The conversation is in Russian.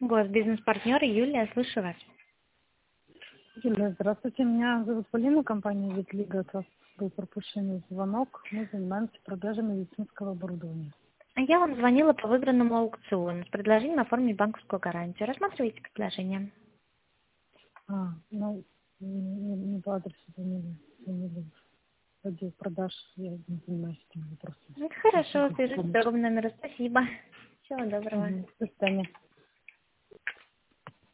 Госбизнес-партнер Юлия, слышу вас. Юлия, здравствуйте. Меня зовут Полина, компания «Ветлига». От вас был пропущенный звонок. Мы занимаемся продажей медицинского оборудования. Я вам звонила по выигранному аукциону с предложением оформить банковскую гарантию. Рассматриваете предложение? Не по адресу звонили. В отдел продаж. Я не занимаюсь этим вопросом. Хорошо, свяжитесь с другом номером. Спасибо. Всего доброго. До свидания.